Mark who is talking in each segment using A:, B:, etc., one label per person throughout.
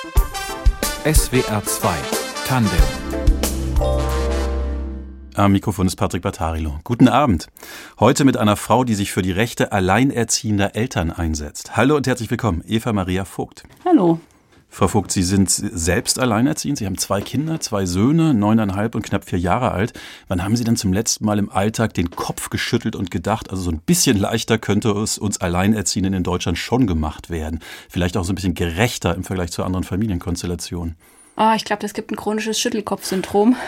A: SWR 2 Tandem.
B: Am Mikrofon ist Patrick Battarilo. Guten Abend. Heute mit einer Frau, die sich für die Rechte alleinerziehender Eltern einsetzt. Hallo und herzlich willkommen, Eva Maria Vogt.
C: Hallo.
B: Frau Vogt, Sie sind selbst alleinerziehend. Sie haben 2 Kinder, 2 Söhne, 9,5 und knapp 4 Jahre alt. Wann haben Sie denn zum letzten Mal im Alltag den Kopf geschüttelt und gedacht, also so ein bisschen leichter könnte es uns Alleinerziehenden in Deutschland schon gemacht werden? Vielleicht auch so ein bisschen gerechter im Vergleich zu anderen Familienkonstellationen.
C: Ich glaube, es gibt ein chronisches Schüttelkopfsyndrom.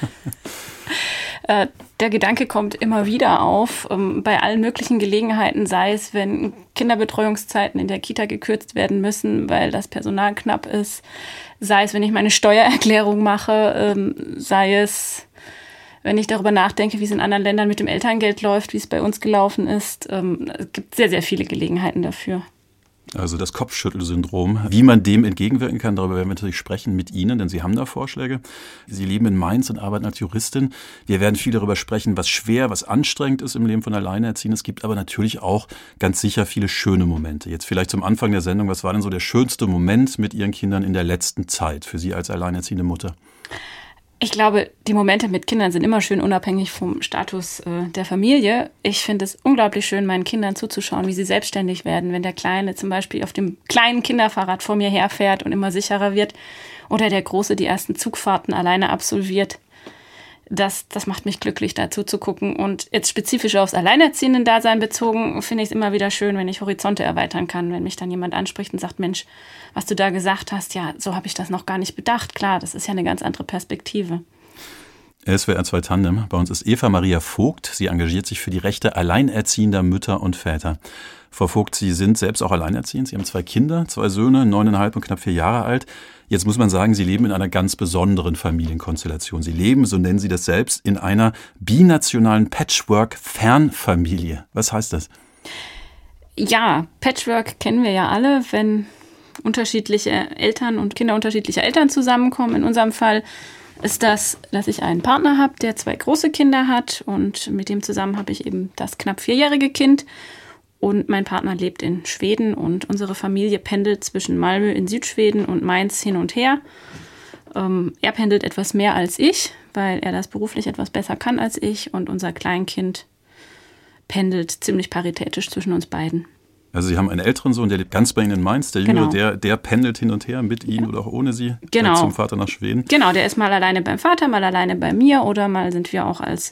C: Der Gedanke kommt immer wieder auf, bei allen möglichen Gelegenheiten, sei es, wenn Kinderbetreuungszeiten in der Kita gekürzt werden müssen, weil das Personal knapp ist, sei es, wenn ich meine Steuererklärung mache, sei es, wenn ich darüber nachdenke, wie es in anderen Ländern mit dem Elterngeld läuft, wie es bei uns gelaufen ist. Es gibt sehr, sehr viele Gelegenheiten dafür.
B: Also das Kopfschüttelsyndrom. Wie man dem entgegenwirken kann, darüber werden wir natürlich sprechen mit Ihnen, denn Sie haben da Vorschläge. Sie leben in Mainz und arbeiten als Juristin. Wir werden viel darüber sprechen, was schwer, was anstrengend ist im Leben von Alleinerziehenden. Es gibt aber natürlich auch ganz sicher viele schöne Momente. Jetzt vielleicht zum Anfang der Sendung, was war denn so der schönste Moment mit Ihren Kindern in der letzten Zeit für Sie als alleinerziehende Mutter?
C: Ich glaube, die Momente mit Kindern sind immer schön, unabhängig vom Status der Familie. Ich finde es unglaublich schön, meinen Kindern zuzuschauen, wie sie selbstständig werden. Wenn der Kleine zum Beispiel auf dem kleinen Kinderfahrrad vor mir herfährt und immer sicherer wird oder der Große die ersten Zugfahrten alleine absolviert. Das macht mich glücklich, dazu zu gucken. Und jetzt spezifisch aufs Alleinerziehenden-Dasein bezogen, finde ich es immer wieder schön, wenn ich Horizonte erweitern kann. Wenn mich dann jemand anspricht und sagt, Mensch, was du da gesagt hast, ja, so habe ich das noch gar nicht bedacht. Klar, das ist ja eine ganz andere Perspektive.
B: SWR 2 Tandem. Bei uns ist Eva Maria Vogt. Sie engagiert sich für die Rechte alleinerziehender Mütter und Väter. Frau Vogt, Sie sind selbst auch alleinerziehend. Sie haben 2 Kinder, 2 Söhne, 9,5 und knapp 4 Jahre alt. Jetzt muss man sagen, Sie leben in einer ganz besonderen Familienkonstellation. Sie leben, so nennen Sie das selbst, in einer binationalen Patchwork-Fernfamilie. Was heißt das? Ja,
C: Patchwork kennen wir ja alle, wenn unterschiedliche Eltern und Kinder unterschiedlicher Eltern zusammenkommen. In unserem Fall ist das, dass ich einen Partner habe, der 2 große Kinder hat und mit dem zusammen habe ich eben das knapp 4-jährige Kind. Und mein Partner lebt in Schweden und unsere Familie pendelt zwischen Malmö in Südschweden und Mainz hin und her. Er pendelt etwas mehr als ich, weil er das beruflich etwas besser kann als ich. Und unser Kleinkind pendelt ziemlich paritätisch zwischen uns beiden.
B: Also Sie haben einen älteren Sohn, der lebt ganz bei Ihnen in Mainz. Der Jüngere, genau. der pendelt hin und her mit Ihnen oder auch ohne Sie zum Vater nach Schweden.
C: Genau, der ist mal alleine beim Vater, mal alleine bei mir oder mal sind wir auch als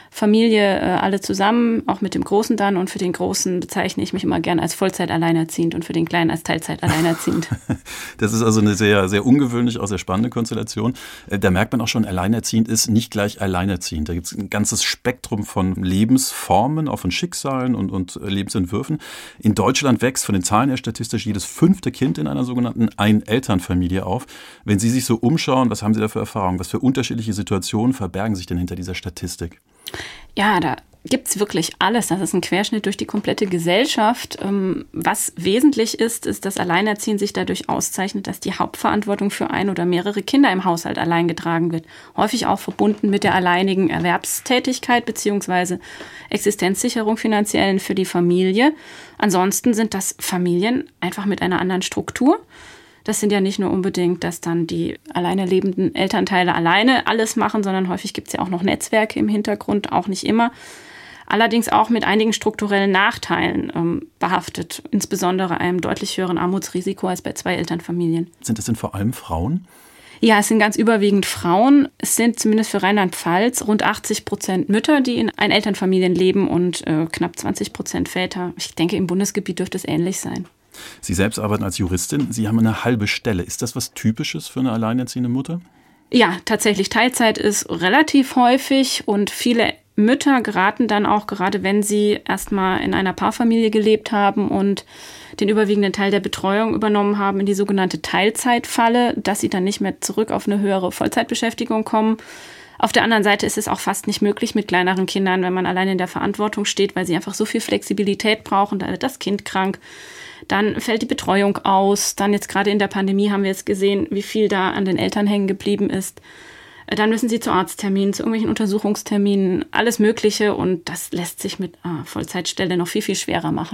C: Familie alle zusammen, auch mit dem Großen dann. Und für den Großen bezeichne ich mich immer gern als Vollzeit-alleinerziehend und für den Kleinen als Teilzeit-alleinerziehend.
B: Das ist also eine sehr, sehr ungewöhnliche, auch sehr spannende Konstellation. Da merkt man auch schon, alleinerziehend ist nicht gleich alleinerziehend. Da gibt es ein ganzes Spektrum von Lebensformen, auch von Schicksalen und Lebensentwürfen. In Deutschland wächst von den Zahlen her statistisch jedes 5. Kind in einer sogenannten Ein-Eltern-Familie auf. Wenn Sie sich so umschauen, was haben Sie da für Erfahrungen? Was für unterschiedliche Situationen verbergen sich denn hinter dieser Statistik?
C: Ja, da gibt's wirklich alles. Das ist ein Querschnitt durch die komplette Gesellschaft. Was wesentlich ist, dass Alleinerziehen sich dadurch auszeichnet, dass die Hauptverantwortung für ein oder mehrere Kinder im Haushalt allein getragen wird. Häufig auch verbunden mit der alleinigen Erwerbstätigkeit bzw. Existenzsicherung finanziellen für die Familie. Ansonsten sind das Familien einfach mit einer anderen Struktur. Das sind ja nicht nur unbedingt, dass dann die alleine lebenden Elternteile alleine alles machen, sondern häufig gibt es ja auch noch Netzwerke im Hintergrund, auch nicht immer. Allerdings auch mit einigen strukturellen Nachteilen behaftet, insbesondere einem deutlich höheren Armutsrisiko als bei 2 Elternfamilien.
B: Sind das denn vor allem Frauen?
C: Ja, es sind ganz überwiegend Frauen. Es sind zumindest für Rheinland-Pfalz rund 80% Mütter, die in Einelternfamilien leben und knapp 20% Väter. Ich denke, im Bundesgebiet dürfte es ähnlich sein.
B: Sie selbst arbeiten als Juristin. Sie haben eine halbe Stelle. Ist das was Typisches für eine alleinerziehende Mutter?
C: Ja, tatsächlich. Teilzeit ist relativ häufig und viele Mütter geraten dann auch, gerade wenn sie erstmal in einer Paarfamilie gelebt haben und den überwiegenden Teil der Betreuung übernommen haben, in die sogenannte Teilzeitfalle, dass sie dann nicht mehr zurück auf eine höhere Vollzeitbeschäftigung kommen. Auf der anderen Seite ist es auch fast nicht möglich mit kleineren Kindern, wenn man allein in der Verantwortung steht, weil sie einfach so viel Flexibilität brauchen. Da wird das Kind krank. Dann fällt die Betreuung aus. Dann jetzt gerade in der Pandemie haben wir jetzt gesehen, wie viel da an den Eltern hängen geblieben ist. Dann müssen sie zu Arztterminen, zu irgendwelchen Untersuchungsterminen, alles Mögliche. Und das lässt sich mit Vollzeitstelle noch viel, viel schwerer machen.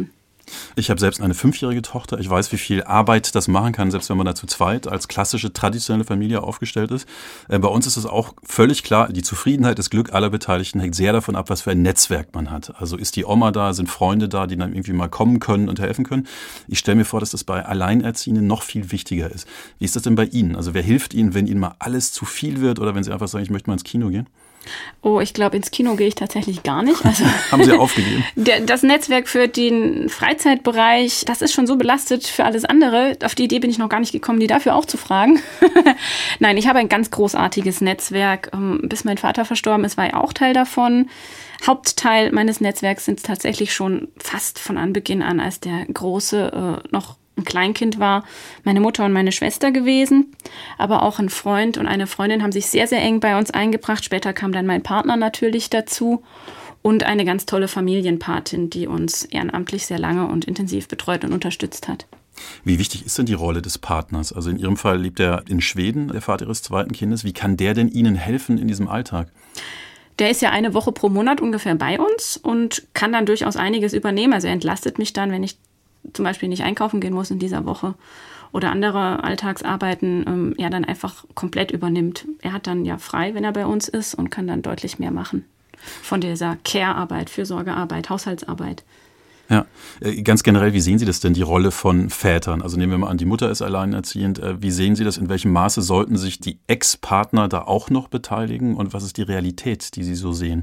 B: Ich habe selbst eine 5-jährige Tochter. Ich weiß, wie viel Arbeit das machen kann, selbst wenn man da zu zweit als klassische, traditionelle Familie aufgestellt ist. Bei uns ist es auch völlig klar, die Zufriedenheit, das Glück aller Beteiligten hängt sehr davon ab, was für ein Netzwerk man hat. Also ist die Oma da, sind Freunde da, die dann irgendwie mal kommen können und helfen können. Ich stelle mir vor, dass das bei Alleinerziehenden noch viel wichtiger ist. Wie ist das denn bei Ihnen? Also wer hilft Ihnen, wenn Ihnen mal alles zu viel wird oder wenn Sie einfach sagen, ich möchte mal ins Kino gehen?
C: Oh, ich glaube, ins Kino gehe ich tatsächlich gar nicht. Also,
B: haben Sie aufgegeben?
C: Das Netzwerk für den Freizeitbereich, das ist schon so belastet für alles andere. Auf die Idee bin ich noch gar nicht gekommen, die dafür auch zu fragen. Nein, ich habe ein ganz großartiges Netzwerk. Bis mein Vater verstorben ist, war ich auch Teil davon. Hauptteil meines Netzwerks sind tatsächlich schon fast von Anbeginn an, als der Große noch ein Kleinkind war, meine Mutter und meine Schwester gewesen. Aber auch ein Freund und eine Freundin haben sich sehr, sehr eng bei uns eingebracht. Später kam dann mein Partner natürlich dazu und eine ganz tolle Familienpatin, die uns ehrenamtlich sehr lange und intensiv betreut und unterstützt hat.
B: Wie wichtig ist denn die Rolle des Partners? Also in Ihrem Fall lebt er in Schweden, der Vater Ihres zweiten Kindes. Wie kann der denn Ihnen helfen in diesem Alltag?
C: Der ist ja eine Woche pro Monat ungefähr bei uns und kann dann durchaus einiges übernehmen. Also er entlastet mich dann, wenn ich zum Beispiel nicht einkaufen gehen muss in dieser Woche oder andere Alltagsarbeiten, dann einfach komplett übernimmt. Er hat dann ja frei, wenn er bei uns ist und kann dann deutlich mehr machen von dieser Care-Arbeit, Fürsorgearbeit, Haushaltsarbeit.
B: Ja, ganz generell, wie sehen Sie das denn, die Rolle von Vätern? Also nehmen wir mal an, die Mutter ist alleinerziehend. Wie sehen Sie das? In welchem Maße sollten sich die Ex-Partner da auch noch beteiligen? Und was ist die Realität, die Sie so sehen?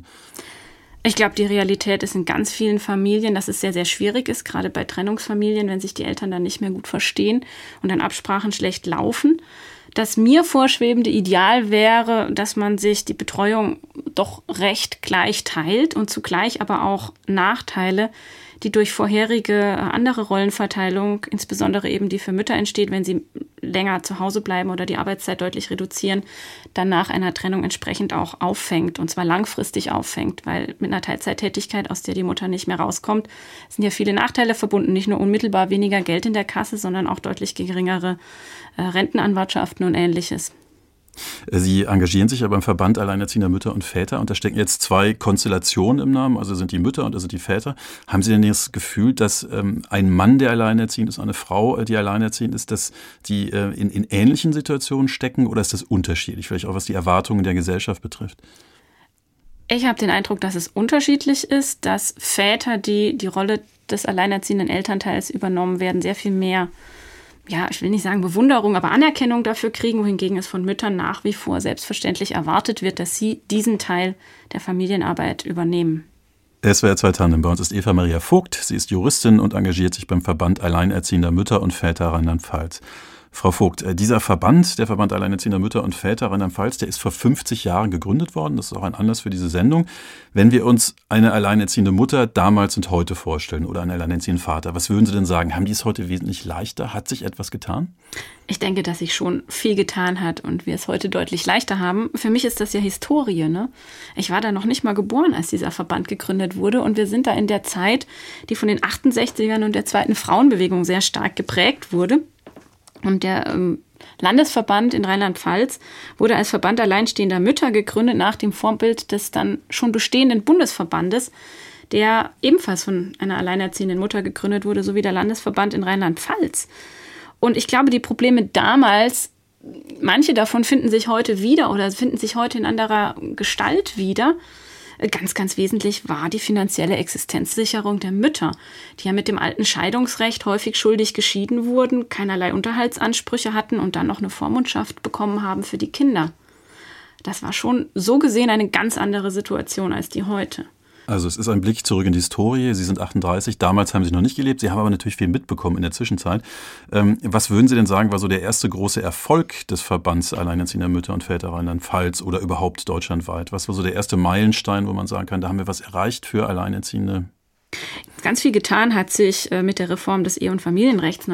C: Ich glaube, die Realität ist in ganz vielen Familien, dass es sehr, sehr schwierig ist, gerade bei Trennungsfamilien, wenn sich die Eltern dann nicht mehr gut verstehen und dann Absprachen schlecht laufen. Das mir vorschwebende Ideal wäre, dass man sich die Betreuung doch recht gleich teilt und zugleich aber auch Nachteile, die durch vorherige andere Rollenverteilung, insbesondere eben die für Mütter entsteht, wenn sie länger zu Hause bleiben oder die Arbeitszeit deutlich reduzieren, dann nach einer Trennung entsprechend auch auffängt und zwar langfristig auffängt, weil mit einer Teilzeittätigkeit, aus der die Mutter nicht mehr rauskommt, sind ja viele Nachteile verbunden, nicht nur unmittelbar weniger Geld in der Kasse, sondern auch deutlich geringere Rentenanwartschaften und Ähnliches.
B: Sie engagieren sich ja beim Verband Alleinerziehender Mütter und Väter und da stecken jetzt 2 Konstellationen im Namen, also sind die Mütter und also die Väter. Haben Sie denn das Gefühl, dass ein Mann, der alleinerziehend ist, eine Frau, die alleinerziehend ist, dass die in ähnlichen Situationen stecken oder ist das unterschiedlich, vielleicht auch was die Erwartungen der Gesellschaft betrifft?
C: Ich habe den Eindruck, dass es unterschiedlich ist, dass Väter, die die Rolle des alleinerziehenden Elternteils übernommen werden, sehr viel mehr, ich will nicht sagen Bewunderung, aber Anerkennung dafür kriegen, wohingegen es von Müttern nach wie vor selbstverständlich erwartet wird, dass sie diesen Teil der Familienarbeit übernehmen.
B: SWR 2 Tandem. Bei uns ist Eva Maria Vogt. Sie ist Juristin und engagiert sich beim Verband Alleinerziehender Mütter und Väter Rheinland-Pfalz. Frau Vogt, dieser Verband, der Verband Alleinerziehender Mütter und Väter Rheinland-Pfalz, der ist vor 50 Jahren gegründet worden. Das ist auch ein Anlass für diese Sendung. Wenn wir uns eine alleinerziehende Mutter damals und heute vorstellen oder einen alleinerziehenden Vater, was würden Sie denn sagen? Haben die es heute wesentlich leichter? Hat sich etwas getan?
C: Ich denke, dass sich schon viel getan hat und wir es heute deutlich leichter haben. Für mich ist das ja Historie, ne? Ich war da noch nicht mal geboren, als dieser Verband gegründet wurde und wir sind da in der Zeit, die von den 68ern und der zweiten Frauenbewegung sehr stark geprägt wurde. Und der Landesverband in Rheinland-Pfalz wurde als Verband alleinstehender Mütter gegründet nach dem Vorbild des dann schon bestehenden Bundesverbandes, der ebenfalls von einer alleinerziehenden Mutter gegründet wurde, sowie der Landesverband in Rheinland-Pfalz. Und ich glaube, die Probleme damals, manche davon finden sich heute wieder oder finden sich heute in anderer Gestalt wieder. Ganz, ganz wesentlich war die finanzielle Existenzsicherung der Mütter, die ja mit dem alten Scheidungsrecht häufig schuldig geschieden wurden, keinerlei Unterhaltsansprüche hatten und dann noch eine Vormundschaft bekommen haben für die Kinder. Das war schon so gesehen eine ganz andere Situation als die heute.
B: Also es ist ein Blick zurück in die Historie. Sie sind 38, damals haben Sie noch nicht gelebt. Sie haben aber natürlich viel mitbekommen in der Zwischenzeit. Was würden Sie denn sagen, war so der erste große Erfolg des Verbands Alleinerziehender Mütter und Väter Rheinland-Pfalz oder überhaupt deutschlandweit? Was war so der erste Meilenstein, wo man sagen kann, da haben wir was erreicht für Alleinerziehende?
C: Ganz viel getan hat sich mit der Reform des Ehe- und Familienrechts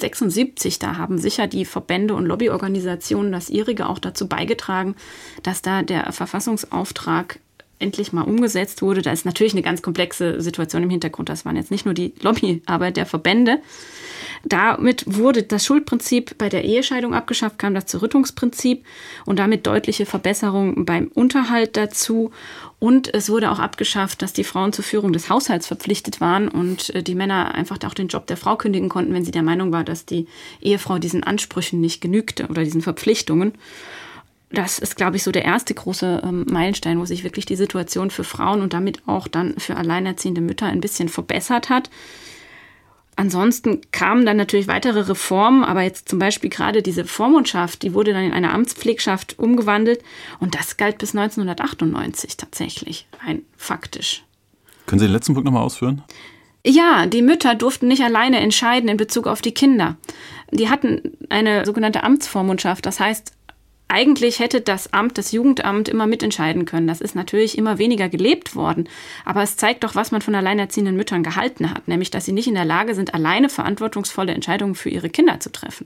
C: 1976. Da haben sicher die Verbände und Lobbyorganisationen, das ihrige, auch dazu beigetragen, dass da der Verfassungsauftrag endlich mal umgesetzt wurde. Da ist natürlich eine ganz komplexe Situation im Hintergrund. Das waren jetzt nicht nur die Lobbyarbeit der Verbände. Damit wurde das Schuldprinzip bei der Ehescheidung abgeschafft, kam das Zerrüttungsprinzip und damit deutliche Verbesserungen beim Unterhalt dazu. Und es wurde auch abgeschafft, dass die Frauen zur Führung des Haushalts verpflichtet waren und die Männer einfach auch den Job der Frau kündigen konnten, wenn sie der Meinung war, dass die Ehefrau diesen Ansprüchen nicht genügte oder diesen Verpflichtungen. Das ist, glaube ich, so der erste große Meilenstein, wo sich wirklich die Situation für Frauen und damit auch dann für alleinerziehende Mütter ein bisschen verbessert hat. Ansonsten kamen dann natürlich weitere Reformen, aber jetzt zum Beispiel gerade diese Vormundschaft, die wurde dann in eine Amtspflegschaft umgewandelt und das galt bis 1998 tatsächlich, rein faktisch.
B: Können Sie den letzten Punkt nochmal ausführen?
C: Ja, die Mütter durften nicht alleine entscheiden in Bezug auf die Kinder. Die hatten eine sogenannte Amtsvormundschaft, das heißt, eigentlich hätte das Jugendamt immer mitentscheiden können. Das ist natürlich immer weniger gelebt worden. Aber es zeigt doch, was man von alleinerziehenden Müttern gehalten hat. Nämlich, dass sie nicht in der Lage sind, alleine verantwortungsvolle Entscheidungen für ihre Kinder zu treffen.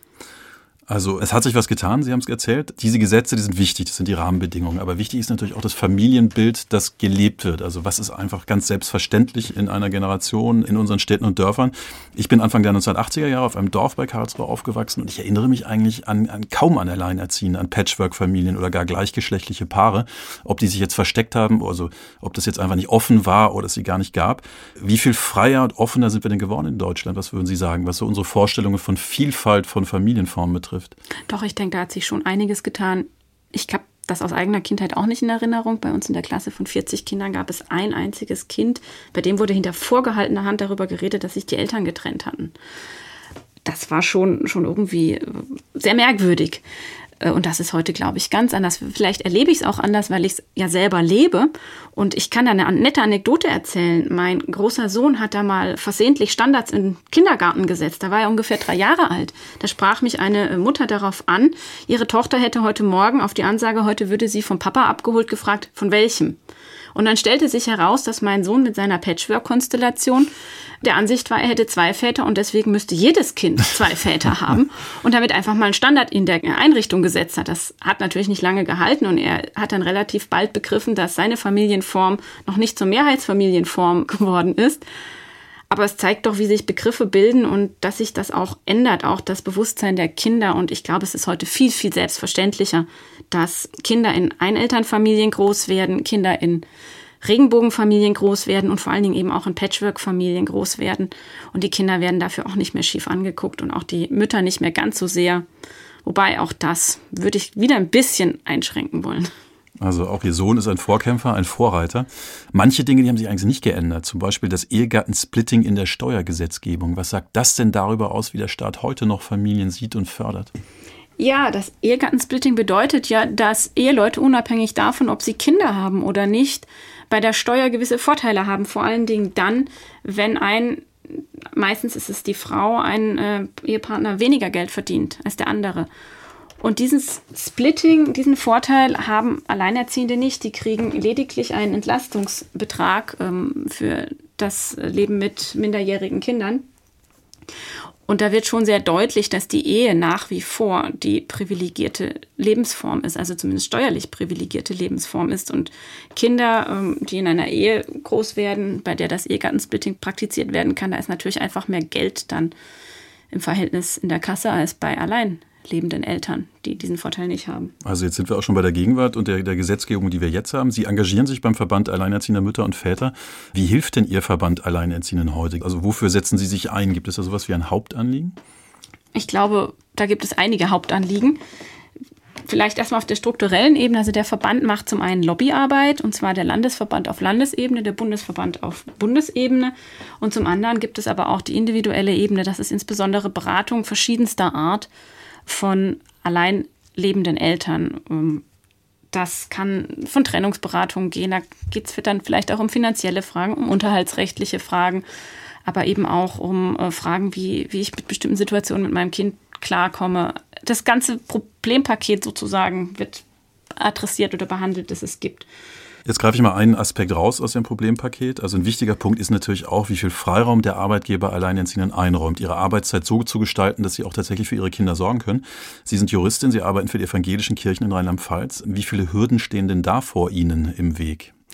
B: Also es hat sich was getan, Sie haben es erzählt. Diese Gesetze, die sind wichtig, das sind die Rahmenbedingungen. Aber wichtig ist natürlich auch das Familienbild, das gelebt wird. Also was ist einfach ganz selbstverständlich in einer Generation, in unseren Städten und Dörfern. Ich bin Anfang der 1980er Jahre auf einem Dorf bei Karlsruhe aufgewachsen und ich erinnere mich eigentlich kaum an Alleinerziehende, an Patchwork-Familien oder gar gleichgeschlechtliche Paare. Ob die sich jetzt versteckt haben, also ob das jetzt einfach nicht offen war oder es sie gar nicht gab. Wie viel freier und offener sind wir denn geworden in Deutschland? Was würden Sie sagen, was so unsere Vorstellungen von Vielfalt von Familienformen betrifft?
C: Doch, ich denke, da hat sich schon einiges getan. Ich habe das aus eigener Kindheit auch nicht in Erinnerung. Bei uns in der Klasse von 40 Kindern gab es ein einziges Kind, bei dem wurde hinter vorgehaltener Hand darüber geredet, dass sich die Eltern getrennt hatten. Das war schon irgendwie sehr merkwürdig. Und das ist heute, glaube ich, ganz anders. Vielleicht erlebe ich es auch anders, weil ich es ja selber lebe. Und ich kann da eine nette Anekdote erzählen. Mein großer Sohn hat da mal versehentlich Standards im Kindergarten gesetzt. Da war er ungefähr 3 Jahre alt. Da sprach mich eine Mutter darauf an, ihre Tochter hätte heute Morgen auf die Ansage, heute würde sie vom Papa abgeholt, gefragt, von welchem. Und dann stellte sich heraus, dass mein Sohn mit seiner Patchwork-Konstellation der Ansicht war, er hätte 2 Väter und deswegen müsste jedes Kind 2 Väter haben und damit einfach mal einen Standard in der Einrichtung gesetzt hat. Das hat natürlich nicht lange gehalten und er hat dann relativ bald begriffen, dass seine Familienform noch nicht zur Mehrheitsfamilienform geworden ist. Aber es zeigt doch, wie sich Begriffe bilden und dass sich das auch ändert, auch das Bewusstsein der Kinder. Und ich glaube, es ist heute viel, viel selbstverständlicher, dass Kinder in Einelternfamilien groß werden, Kinder in Regenbogenfamilien groß werden und vor allen Dingen eben auch in Patchwork-Familien groß werden. Und die Kinder werden dafür auch nicht mehr schief angeguckt und auch die Mütter nicht mehr ganz so sehr. Wobei auch das würde ich wieder ein bisschen einschränken wollen.
B: Also auch Ihr Sohn ist ein Vorkämpfer, ein Vorreiter. Manche Dinge, die haben sich eigentlich nicht geändert. Zum Beispiel das Ehegattensplitting in der Steuergesetzgebung. Was sagt das denn darüber aus, wie der Staat heute noch Familien sieht und fördert?
C: Ja, das Ehegattensplitting bedeutet ja, dass Eheleute unabhängig davon, ob sie Kinder haben oder nicht, bei der Steuer gewisse Vorteile haben. Vor allen Dingen dann, wenn meistens ist es die Frau, ein Ehepartner weniger Geld verdient als der andere. Und dieses Splitting, diesen Vorteil haben Alleinerziehende nicht. Die kriegen lediglich einen Entlastungsbetrag für das Leben mit minderjährigen Kindern. Und da wird schon sehr deutlich, dass die Ehe nach wie vor die privilegierte Lebensform ist, also zumindest steuerlich privilegierte Lebensform ist. Und Kinder, die in einer Ehe groß werden, bei der das Ehegattensplitting praktiziert werden kann, da ist natürlich einfach mehr Geld dann im Verhältnis in der Kasse als bei alleinlebenden Eltern, die diesen Vorteil nicht haben. Also
B: jetzt sind wir auch schon bei der Gegenwart und der Gesetzgebung, die wir jetzt haben. Sie engagieren sich beim Verband Alleinerziehender Mütter und Väter. Wie hilft denn Ihr Verband Alleinerziehenden heute? Also wofür setzen Sie sich ein? Gibt es da sowas wie ein Hauptanliegen?
C: Ich glaube, da gibt es einige Hauptanliegen. Vielleicht erstmal auf der strukturellen Ebene. Also der Verband macht zum einen Lobbyarbeit, und zwar der Landesverband auf Landesebene, der Bundesverband auf Bundesebene. Und zum anderen gibt es aber auch die individuelle Ebene. Das ist insbesondere Beratung verschiedenster Art von allein lebenden Eltern. Das kann von Trennungsberatung gehen. Da geht es dann vielleicht auch um finanzielle Fragen, um unterhaltsrechtliche Fragen, aber eben auch um Fragen, wie ich mit bestimmten Situationen mit meinem Kind klarkomme. Das ganze Problempaket sozusagen wird adressiert oder behandelt, das es gibt.
B: Jetzt greife ich mal einen Aspekt raus aus dem Problempaket. Also ein wichtiger Punkt ist natürlich auch, wie viel Freiraum der Arbeitgeber Alleinerziehenden einräumt, ihre Arbeitszeit so zu gestalten, dass sie auch tatsächlich für ihre Kinder sorgen können. Sie sind Juristin, Sie arbeiten für die evangelischen Kirchen in Rheinland-Pfalz. Wie viele Hürden stehen denn da vor Ihnen im Weg?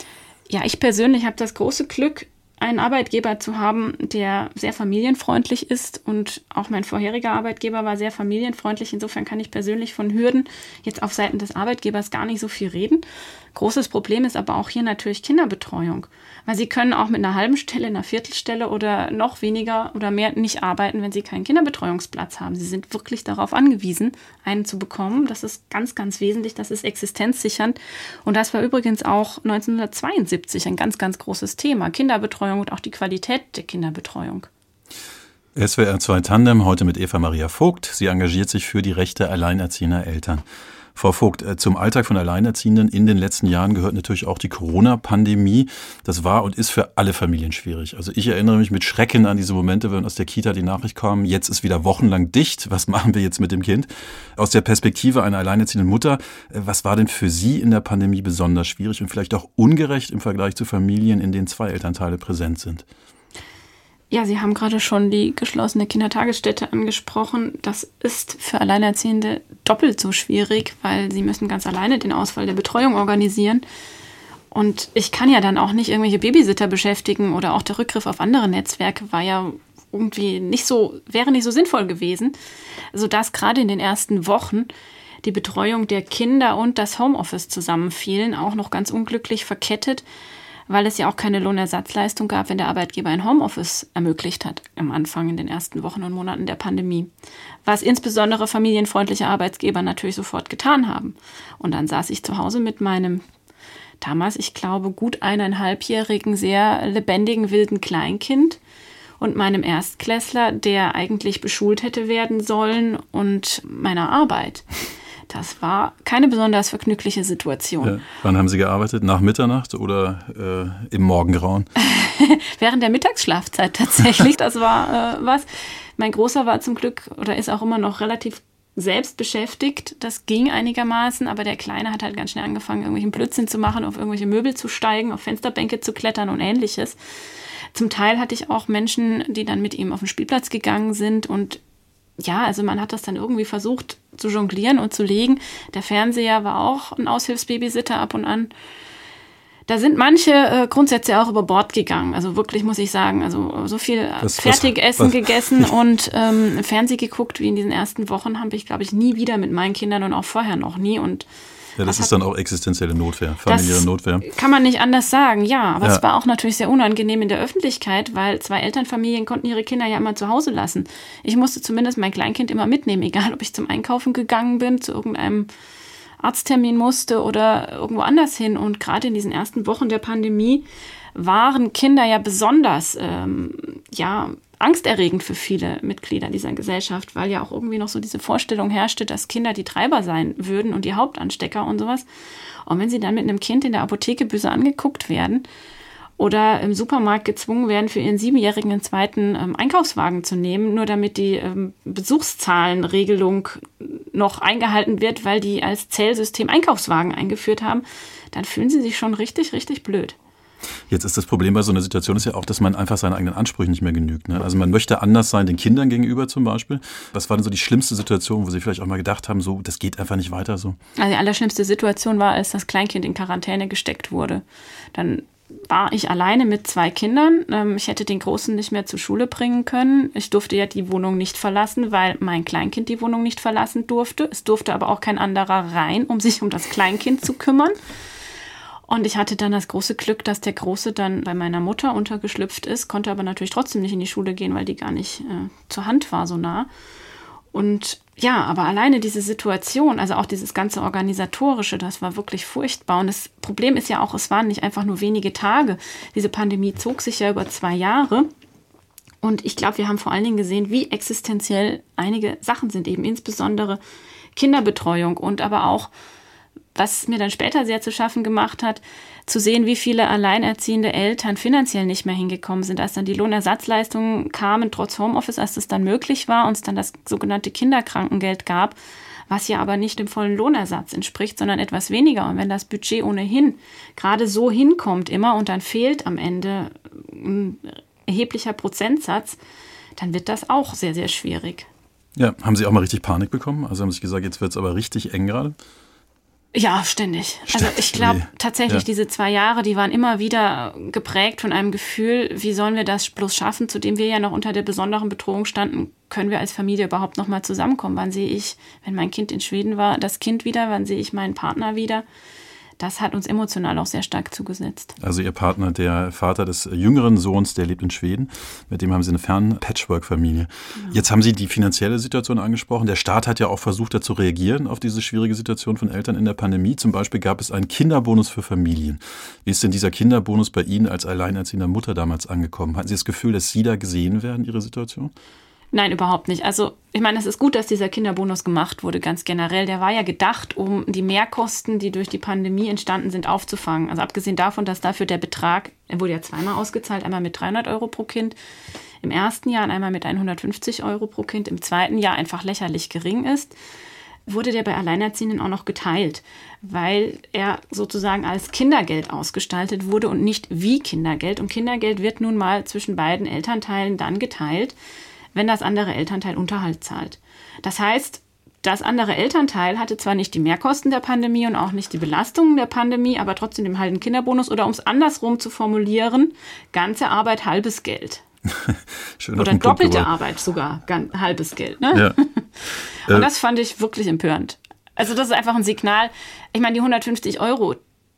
C: Ja, ich persönlich habe das große Glück, einen Arbeitgeber zu haben, der sehr familienfreundlich ist, und auch mein vorheriger Arbeitgeber war sehr familienfreundlich. Insofern kann ich persönlich von Hürden jetzt auf Seiten des Arbeitgebers gar nicht so viel reden. Großes Problem ist aber auch hier natürlich Kinderbetreuung, weil sie können auch mit einer halben Stelle, einer Viertelstelle oder noch weniger oder mehr nicht arbeiten, wenn sie keinen Kinderbetreuungsplatz haben. Sie sind wirklich darauf angewiesen, einen zu bekommen. Das ist ganz, ganz wesentlich, das ist existenzsichernd. Und das war übrigens auch 1972 ein ganz, ganz großes Thema. Kinderbetreuung und auch die Qualität der Kinderbetreuung.
B: SWR 2 Tandem, heute mit Eva Maria Vogt. Sie engagiert sich für die Rechte alleinerziehender Eltern. Frau Vogt, zum Alltag von Alleinerziehenden in den letzten Jahren gehört natürlich auch die Corona-Pandemie. Das war und ist für alle Familien schwierig. Also ich erinnere mich mit Schrecken an diese Momente, wenn aus der Kita die Nachricht kam, jetzt ist wieder wochenlang dicht, was machen wir jetzt mit dem Kind? Aus der Perspektive einer alleinerziehenden Mutter, was war denn für Sie in der Pandemie besonders schwierig und vielleicht auch ungerecht im Vergleich zu Familien, in denen zwei Elternteile präsent sind?
C: Ja, Sie haben gerade schon die geschlossene Kindertagesstätte angesprochen. Das ist für Alleinerziehende doppelt so schwierig, weil sie müssen ganz alleine den Ausfall der Betreuung organisieren. Und ich kann ja dann auch nicht irgendwelche Babysitter beschäftigen, oder auch der Rückgriff auf andere Netzwerke war ja irgendwie wäre nicht so sinnvoll gewesen, sodass gerade in den ersten Wochen die Betreuung der Kinder und das Homeoffice zusammenfielen, auch noch ganz unglücklich verkettet, weil es ja auch keine Lohnersatzleistung gab, wenn der Arbeitgeber ein Homeoffice ermöglicht hat am Anfang in den ersten Wochen und Monaten der Pandemie. Was insbesondere familienfreundliche Arbeitgeber natürlich sofort getan haben. Und dann saß ich zu Hause mit meinem damals, ich glaube, gut 1,5-jährigen, sehr lebendigen, wilden Kleinkind und meinem Erstklässler, der eigentlich beschult hätte werden sollen, und meiner Arbeit. Das war keine besonders vergnügliche Situation.
B: Ja. Wann haben Sie gearbeitet? Nach Mitternacht oder im Morgengrauen?
C: Während der Mittagsschlafzeit tatsächlich. Das war was. Mein Großer war zum Glück oder ist auch immer noch relativ selbst beschäftigt. Das ging einigermaßen, aber der Kleine hat halt ganz schnell angefangen, irgendwelchen Blödsinn zu machen, auf irgendwelche Möbel zu steigen, auf Fensterbänke zu klettern und Ähnliches. Zum Teil hatte ich auch Menschen, die dann mit ihm auf den Spielplatz gegangen sind, und ja, also man hat das dann irgendwie versucht zu jonglieren und zu legen. Der Fernseher war auch ein Aushilfsbabysitter ab und an. Da sind manche Grundsätze auch über Bord gegangen. Also wirklich, muss ich sagen, also so viel Fertigessen gegessen und Fernsehen geguckt wie in diesen ersten Wochen habe ich, glaube ich, nie wieder mit meinen Kindern und auch vorher noch nie. Und
B: ja, das ist dann auch existenzielle Notwehr, familiäre Notwehr. Kann
C: man nicht anders sagen, ja. Aber es war auch natürlich sehr unangenehm in der Öffentlichkeit, weil zwei Elternfamilien konnten ihre Kinder ja immer zu Hause lassen. Ich musste zumindest mein Kleinkind immer mitnehmen, egal ob ich zum Einkaufen gegangen bin, zu irgendeinem Arzttermin musste oder irgendwo anders hin. Und gerade in diesen ersten Wochen der Pandemie waren Kinder ja besonders angsterregend für viele Mitglieder dieser Gesellschaft, weil ja auch irgendwie noch so diese Vorstellung herrschte, dass Kinder die Treiber sein würden und die Hauptanstecker und sowas. Und wenn sie dann mit einem Kind in der Apotheke böse angeguckt werden oder im Supermarkt gezwungen werden, für ihren 7-Jährigen einen zweiten Einkaufswagen zu nehmen, nur damit die Besuchszahlenregelung noch eingehalten wird, weil die als Zählsystem Einkaufswagen eingeführt haben, dann fühlen sie sich schon richtig, richtig blöd.
B: Jetzt ist das Problem bei so einer Situation ist ja auch, dass man einfach seinen eigenen Ansprüchen nicht mehr genügt. Ne? Also man möchte anders sein den Kindern gegenüber zum Beispiel. Was war denn so die schlimmste Situation, wo Sie vielleicht auch mal gedacht haben, so das geht einfach nicht weiter so?
C: Also die allerschlimmste Situation war, als das Kleinkind in Quarantäne gesteckt wurde. Dann war ich alleine mit 2 Kindern. Ich hätte den Großen nicht mehr zur Schule bringen können. Ich durfte ja die Wohnung nicht verlassen, weil mein Kleinkind die Wohnung nicht verlassen durfte. Es durfte aber auch kein anderer rein, um sich um das Kleinkind zu kümmern. Und ich hatte dann das große Glück, dass der Große dann bei meiner Mutter untergeschlüpft ist, konnte aber natürlich trotzdem nicht in die Schule gehen, weil die gar nicht zur Hand war so nah. Und ja, aber alleine diese Situation, also auch dieses ganze Organisatorische, das war wirklich furchtbar. Und das Problem ist ja auch, es waren nicht einfach nur wenige Tage. Diese Pandemie zog sich ja über 2 Jahre. Und ich glaube, wir haben vor allen Dingen gesehen, wie existenziell einige Sachen sind, eben insbesondere Kinderbetreuung und aber auch, was mir dann später sehr zu schaffen gemacht hat, zu sehen, wie viele alleinerziehende Eltern finanziell nicht mehr hingekommen sind. Als dann die Lohnersatzleistungen kamen, trotz Homeoffice, als das dann möglich war und es dann das sogenannte Kinderkrankengeld gab, was ja aber nicht dem vollen Lohnersatz entspricht, sondern etwas weniger. Und wenn das Budget ohnehin gerade so hinkommt immer und dann fehlt am Ende ein erheblicher Prozentsatz, dann wird das auch sehr, sehr schwierig.
B: Ja, haben Sie auch mal richtig Panik bekommen? Also haben Sie gesagt, jetzt wird es aber richtig eng gerade?
C: Ja, ständig. Also ich glaube tatsächlich, diese 2 Jahre, die waren immer wieder geprägt von einem Gefühl, wie sollen wir das bloß schaffen, zu dem wir ja noch unter der besonderen Bedrohung standen, können wir als Familie überhaupt noch mal zusammenkommen? Wann sehe ich, wenn mein Kind in Schweden war, das Kind wieder? Wann sehe ich meinen Partner wieder? Das hat uns emotional auch sehr stark zugesetzt.
B: Also Ihr Partner, der Vater des jüngeren Sohns, der lebt in Schweden. Mit dem haben Sie eine Fern-Patchwork-Familie. Genau. Jetzt haben Sie die finanzielle Situation angesprochen. Der Staat hat ja auch versucht, da zu reagieren auf diese schwierige Situation von Eltern in der Pandemie. Zum Beispiel gab es einen Kinderbonus für Familien. Wie ist denn dieser Kinderbonus bei Ihnen als alleinerziehender Mutter damals angekommen? Hatten Sie das Gefühl, dass Sie da gesehen werden, Ihre Situation?
C: Nein, überhaupt nicht. Also ich meine, es ist gut, dass dieser Kinderbonus gemacht wurde, ganz generell. Der war ja gedacht, um die Mehrkosten, die durch die Pandemie entstanden sind, aufzufangen. Also abgesehen davon, dass dafür der Betrag, er wurde ja zweimal ausgezahlt, einmal mit 300 Euro pro Kind im ersten Jahr und einmal mit 150 Euro pro Kind im zweiten Jahr einfach lächerlich gering ist, wurde der bei Alleinerziehenden auch noch geteilt, weil er sozusagen als Kindergeld ausgestaltet wurde und nicht wie Kindergeld. Und Kindergeld wird nun mal zwischen beiden Elternteilen dann geteilt, wenn das andere Elternteil Unterhalt zahlt. Das heißt, das andere Elternteil hatte zwar nicht die Mehrkosten der Pandemie und auch nicht die Belastungen der Pandemie, aber trotzdem den halben Kinderbonus oder um es andersrum zu formulieren, ganze Arbeit, halbes Geld. Oder doppelte Arbeit sogar, halbes Geld. Ne? Ja. Und das fand ich wirklich empörend. Also das ist einfach ein Signal. Ich meine, die 150 Euro,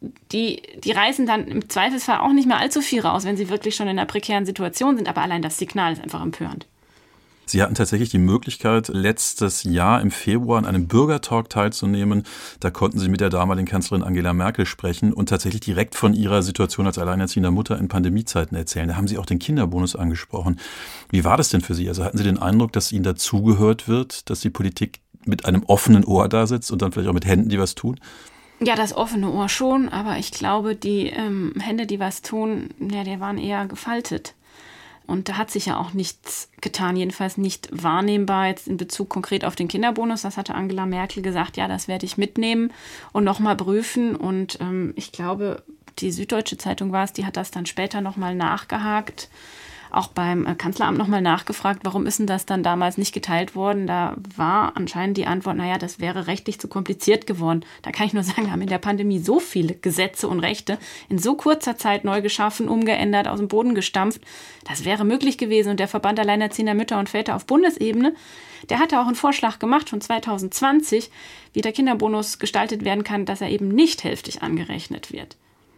C: die reißen dann im Zweifelsfall auch nicht mehr allzu viel raus, wenn sie wirklich schon in einer prekären Situation sind. Aber allein das Signal ist einfach empörend.
B: Sie hatten tatsächlich die Möglichkeit, letztes Jahr im Februar an einem Bürgertalk teilzunehmen. Da konnten Sie mit der damaligen Kanzlerin Angela Merkel sprechen und tatsächlich direkt von Ihrer Situation als alleinerziehender Mutter in Pandemiezeiten erzählen. Da haben Sie auch den Kinderbonus angesprochen. Wie war das denn für Sie? Also hatten Sie den Eindruck, dass Ihnen dazugehört wird, dass die Politik mit einem offenen Ohr da sitzt und dann vielleicht auch mit Händen, die was tun?
C: Ja, das offene Ohr schon, aber ich glaube, die Hände, die was tun, ja, die waren eher gefaltet. Und da hat sich ja auch nichts getan, jedenfalls nicht wahrnehmbar jetzt in Bezug konkret auf den Kinderbonus. Das hatte Angela Merkel gesagt, ja, das werde ich mitnehmen und nochmal prüfen. Und ich glaube, die Süddeutsche Zeitung war es, die hat das dann später nochmal nachgehakt, auch beim Kanzleramt nochmal nachgefragt, warum ist denn das dann damals nicht geteilt worden? Da war anscheinend die Antwort, naja, das wäre rechtlich zu kompliziert geworden. Da kann ich nur sagen, wir haben in der Pandemie so viele Gesetze und Rechte in so kurzer Zeit neu geschaffen, umgeändert, aus dem Boden gestampft. Das wäre möglich gewesen. Und der Verband Alleinerziehender Mütter und Väter auf Bundesebene, der hatte auch einen Vorschlag gemacht von 2020, wie der Kinderbonus gestaltet werden kann, dass er eben nicht hälftig angerechnet wird.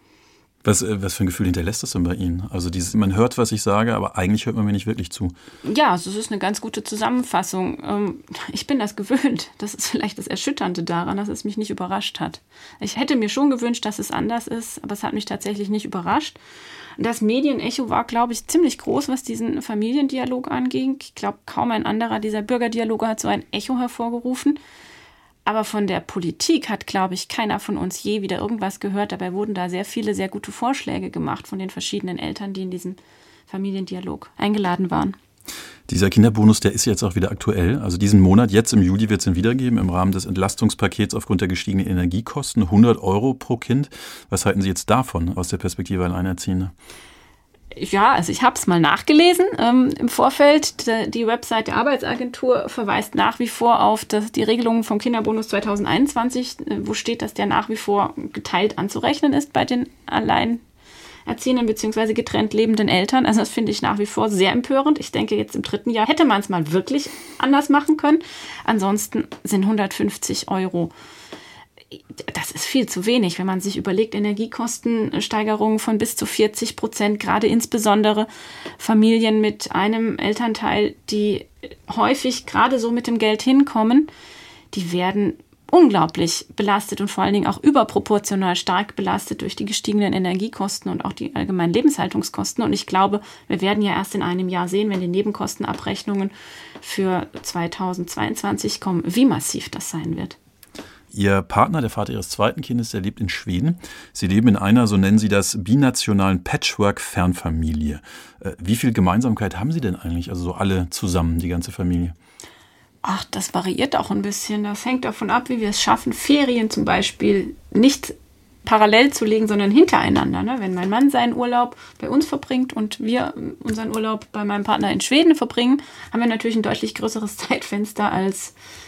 B: Was für ein Gefühl hinterlässt das denn bei Ihnen? Also man hört, was ich sage, aber eigentlich hört man mir nicht wirklich zu.
C: Ja, also es ist eine ganz gute Zusammenfassung. Ich bin das gewöhnt. Das ist vielleicht das Erschütternde daran, dass es mich nicht überrascht hat. Ich hätte mir schon gewünscht, dass es anders ist, aber es hat mich tatsächlich nicht überrascht. Das Medienecho war, glaube ich, ziemlich groß, was diesen Familiendialog anging. Ich glaube, kaum ein anderer dieser Bürgerdialoge hat so ein Echo hervorgerufen. Aber von der Politik hat, glaube ich, keiner von uns je wieder irgendwas gehört. Dabei wurden da sehr viele, sehr gute Vorschläge gemacht von den verschiedenen Eltern, die in diesen Familiendialog eingeladen waren.
B: Dieser Kinderbonus, der ist jetzt auch wieder aktuell. Also diesen Monat, jetzt im Juli, wird es ihn wiedergeben im Rahmen des Entlastungspakets aufgrund der gestiegenen Energiekosten. 100 Euro pro Kind. Was halten Sie jetzt davon aus der Perspektive Alleinerziehender?
C: Ja, also ich habe es mal nachgelesen im Vorfeld. Die Website der Arbeitsagentur verweist nach wie vor auf die Regelungen vom Kinderbonus 2021, wo steht, dass der nach wie vor geteilt anzurechnen ist bei den alleinerziehenden bzw. getrennt lebenden Eltern. Also das finde ich nach wie vor sehr empörend. Ich denke, jetzt im 3. Jahr hätte man es mal wirklich anders machen können. Ansonsten sind 150 Euro. Das ist viel zu wenig, wenn man sich überlegt, Energiekostensteigerungen von bis zu 40%, gerade insbesondere Familien mit einem Elternteil, die häufig gerade so mit dem Geld hinkommen, die werden unglaublich belastet und vor allen Dingen auch überproportional stark belastet durch die gestiegenen Energiekosten und auch die allgemeinen Lebenshaltungskosten. Und ich glaube, wir werden ja erst in einem Jahr sehen, wenn die Nebenkostenabrechnungen für 2022 kommen, wie massiv das sein wird.
B: Ihr Partner, der Vater Ihres zweiten Kindes, der lebt in Schweden. Sie leben in einer, so nennen Sie das, binationalen Patchwork-Fernfamilie. Wie viel Gemeinsamkeit haben Sie denn eigentlich, also so alle zusammen, die ganze Familie?
C: Ach, das variiert auch ein bisschen. Das hängt davon ab, wie wir es schaffen, Ferien zum Beispiel nicht parallel zu legen, sondern hintereinander. Ne? Wenn mein Mann seinen Urlaub bei uns verbringt und wir unseren Urlaub bei meinem Partner in Schweden verbringen, haben wir natürlich ein deutlich größeres Zeitfenster als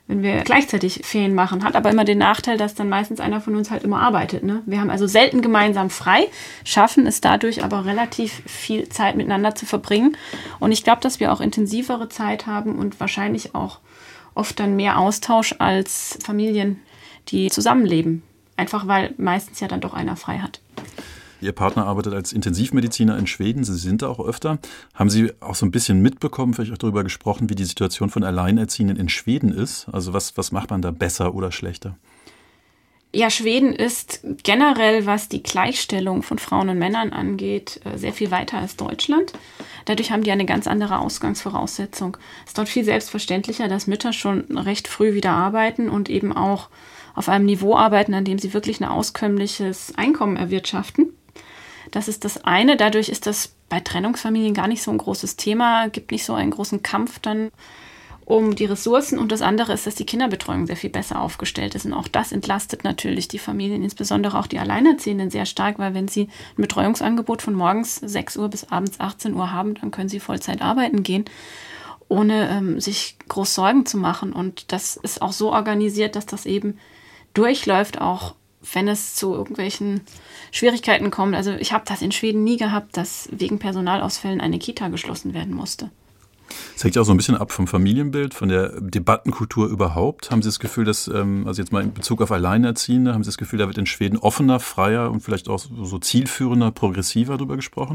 C: wenn wir gleichzeitig Ferien machen. Hat aber immer den Nachteil, dass dann meistens einer von uns halt immer arbeitet. Ne? Wir haben also selten gemeinsam frei, schaffen es dadurch aber relativ viel Zeit miteinander zu verbringen. Und ich glaube, dass wir auch intensivere Zeit haben und wahrscheinlich auch oft dann mehr Austausch als Familien, die zusammenleben. Einfach weil meistens ja dann doch einer frei hat.
B: Ihr Partner arbeitet als Intensivmediziner in Schweden. Sie sind da auch öfter. Haben Sie auch so ein bisschen mitbekommen, vielleicht auch darüber gesprochen, wie die Situation von Alleinerziehenden in Schweden ist? Also was macht man da besser oder schlechter?
C: Ja, Schweden ist generell, was die Gleichstellung von Frauen und Männern angeht, sehr viel weiter als Deutschland. Dadurch haben die eine ganz andere Ausgangsvoraussetzung. Es ist dort viel selbstverständlicher, dass Mütter schon recht früh wieder arbeiten und eben auch auf einem Niveau arbeiten, an dem sie wirklich ein auskömmliches Einkommen erwirtschaften. Das ist das eine. Dadurch ist das bei Trennungsfamilien gar nicht so ein großes Thema, gibt nicht so einen großen Kampf dann um die Ressourcen. Und das andere ist, dass die Kinderbetreuung sehr viel besser aufgestellt ist. Und auch das entlastet natürlich die Familien, insbesondere auch die Alleinerziehenden sehr stark, weil wenn sie ein Betreuungsangebot von morgens 6 Uhr bis abends 18 Uhr haben, dann können sie Vollzeit arbeiten gehen, ohne sich groß Sorgen zu machen. Und das ist auch so organisiert, dass das eben durchläuft, auch wenn es zu irgendwelchen Schwierigkeiten kommt. Also ich habe das in Schweden nie gehabt, dass wegen Personalausfällen eine Kita geschlossen werden musste.
B: Das hängt ja auch so ein bisschen ab vom Familienbild, von der Debattenkultur überhaupt. Haben Sie das Gefühl, dass, also jetzt mal in Bezug auf Alleinerziehende, haben Sie das Gefühl, da wird in Schweden offener, freier und vielleicht auch so zielführender, progressiver drüber gesprochen?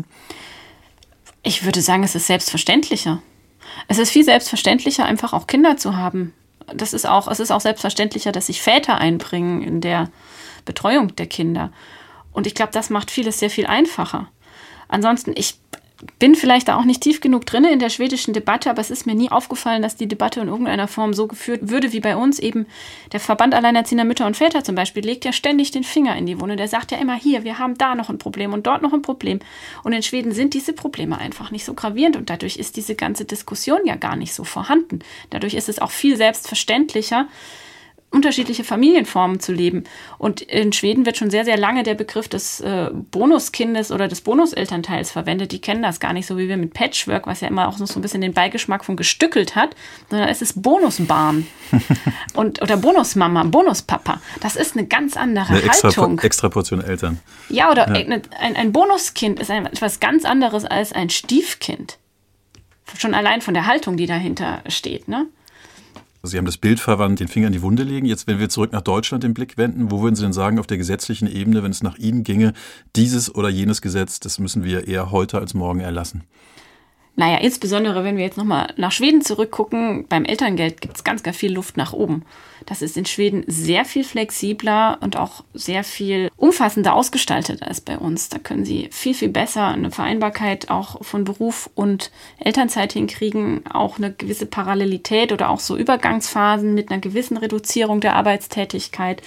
C: Ich würde sagen, es ist selbstverständlicher. Es ist viel selbstverständlicher, einfach auch Kinder zu haben. Es ist auch selbstverständlicher, dass sich Väter einbringen in der Betreuung der Kinder. Und ich glaube, das macht vieles sehr viel einfacher. Ansonsten, ich bin vielleicht da auch nicht tief genug drin in der schwedischen Debatte, aber es ist mir nie aufgefallen, dass die Debatte in irgendeiner Form so geführt würde wie bei uns. Eben der Verband Alleinerziehender Mütter und Väter zum Beispiel legt ja ständig den Finger in die Wunde. Der sagt ja immer, hier, wir haben da noch ein Problem und dort noch ein Problem. Und in Schweden sind diese Probleme einfach nicht so gravierend und dadurch ist diese ganze Diskussion ja gar nicht so vorhanden. Dadurch ist es auch viel selbstverständlicher, unterschiedliche Familienformen zu leben. Und in Schweden wird schon sehr, sehr lange der Begriff des Bonuskindes oder des Bonuselternteils verwendet. Die kennen das gar nicht so wie wir mit Patchwork, was ja immer auch so ein bisschen den Beigeschmack von gestückelt hat, sondern es ist Bonusbarn oder Bonusmama, Bonuspapa. Das ist eine ganz andere Haltung.
B: Extra Portion Eltern.
C: Ja, oder ja. Ein Bonuskind ist etwas ganz anderes als ein Stiefkind. Schon allein von der Haltung, die dahinter steht, ne?
B: Sie haben das Bild verwandt, den Finger in die Wunde legen. Jetzt, wenn wir zurück nach Deutschland den Blick wenden, wo würden Sie denn sagen, auf der gesetzlichen Ebene, wenn es nach Ihnen ginge, dieses oder jenes Gesetz, das müssen wir eher heute als morgen erlassen?
C: Naja, insbesondere, wenn wir jetzt nochmal nach Schweden zurückgucken, beim Elterngeld gibt es ganz, ganz viel Luft nach oben. Das ist in Schweden sehr viel flexibler und auch sehr viel umfassender ausgestaltet als bei uns. Da können Sie viel, viel besser eine Vereinbarkeit auch von Beruf und Elternzeit hinkriegen, auch eine gewisse Parallelität oder auch so Übergangsphasen mit einer gewissen Reduzierung der Arbeitstätigkeit.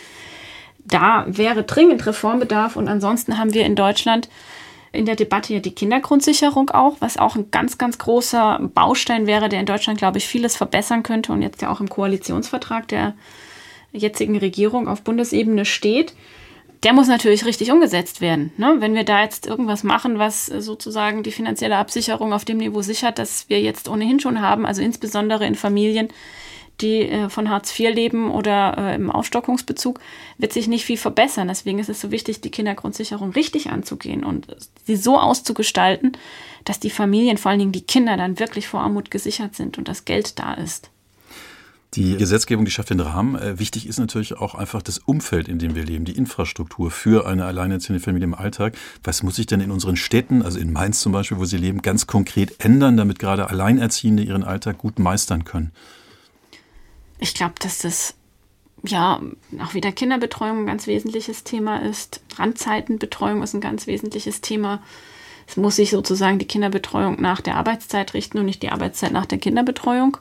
C: Da wäre dringend Reformbedarf und ansonsten haben wir in Deutschland in der Debatte ja die Kindergrundsicherung auch, was auch ein ganz, ganz großer Baustein wäre, der in Deutschland, glaube ich, vieles verbessern könnte und jetzt ja auch im Koalitionsvertrag der jetzigen Regierung auf Bundesebene steht. Der muss natürlich richtig umgesetzt werden. Ne? Wenn wir da jetzt irgendwas machen, was sozusagen die finanzielle Absicherung auf dem Niveau sichert, das wir jetzt ohnehin schon haben, also insbesondere in Familien, die von Hartz IV leben oder im Aufstockungsbezug, wird sich nicht viel verbessern. Deswegen ist es so wichtig, die Kindergrundsicherung richtig anzugehen und sie so auszugestalten, dass die Familien, vor allen Dingen die Kinder, dann wirklich vor Armut gesichert sind und das Geld da ist.
B: Die Gesetzgebung, die schafft den Rahmen. Wichtig ist natürlich auch einfach das Umfeld, in dem wir leben, die Infrastruktur für eine alleinerziehende Familie im Alltag. Was muss sich denn in unseren Städten, also in Mainz zum Beispiel, wo Sie leben, ganz konkret ändern, damit gerade Alleinerziehende ihren Alltag gut meistern können?
C: Ich glaube, dass das ja auch wieder Kinderbetreuung ein ganz wesentliches Thema ist. Randzeitenbetreuung ist ein ganz wesentliches Thema. Es muss sich sozusagen die Kinderbetreuung nach der Arbeitszeit richten und nicht die Arbeitszeit nach der Kinderbetreuung.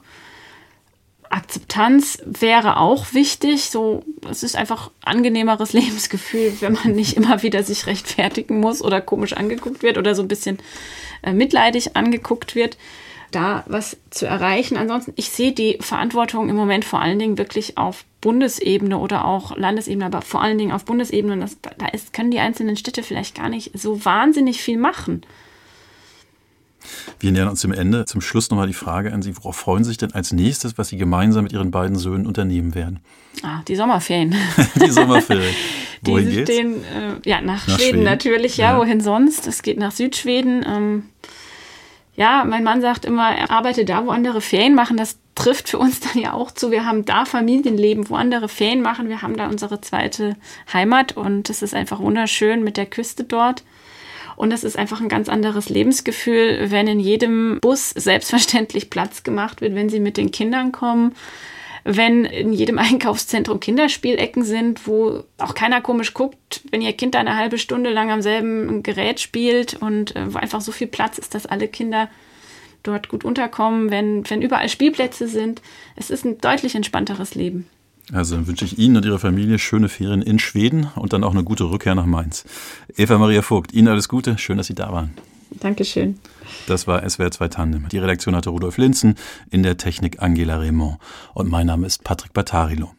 C: Akzeptanz wäre auch wichtig. So, es ist einfach ein angenehmeres Lebensgefühl, wenn man nicht immer wieder sich rechtfertigen muss oder komisch angeguckt wird oder so ein bisschen mitleidig angeguckt wird, da was zu erreichen. Ansonsten, ich sehe die Verantwortung im Moment vor allen Dingen wirklich auf Bundesebene oder auch Landesebene, aber vor allen Dingen auf Bundesebene. Und können die einzelnen Städte vielleicht gar nicht so wahnsinnig viel machen.
B: Wir nähern uns dem Ende. Zum Schluss nochmal die Frage an Sie, worauf freuen Sie sich denn als nächstes, was Sie gemeinsam mit Ihren beiden Söhnen unternehmen werden?
C: Die Sommerferien.
B: Die Sommerferien. Wohin geht's?
C: Nach Schweden natürlich, wohin sonst? Es geht nach Südschweden. Mein Mann sagt immer, er arbeitet da, wo andere Ferien machen. Das trifft für uns dann ja auch zu. Wir haben da Familienleben, wo andere Ferien machen. Wir haben da unsere zweite Heimat und es ist einfach wunderschön mit der Küste dort. Und es ist einfach ein ganz anderes Lebensgefühl, wenn in jedem Bus selbstverständlich Platz gemacht wird, wenn sie mit den Kindern kommen. Wenn in jedem Einkaufszentrum Kinderspielecken sind, wo auch keiner komisch guckt, wenn ihr Kind eine halbe Stunde lang am selben Gerät spielt und wo einfach so viel Platz ist, dass alle Kinder dort gut unterkommen, wenn überall Spielplätze sind. Es ist ein deutlich entspannteres Leben.
B: Also dann wünsche ich Ihnen und Ihrer Familie schöne Ferien in Schweden und dann auch eine gute Rückkehr nach Mainz. Eva Maria Vogt, Ihnen alles Gute, schön, dass Sie da waren.
C: Dankeschön.
B: Das war SWR 2 Tandem. Die Redaktion hatte Rudolf Linzen, in der Technik Angela Raymond. Und mein Name ist Patrick Battarilo.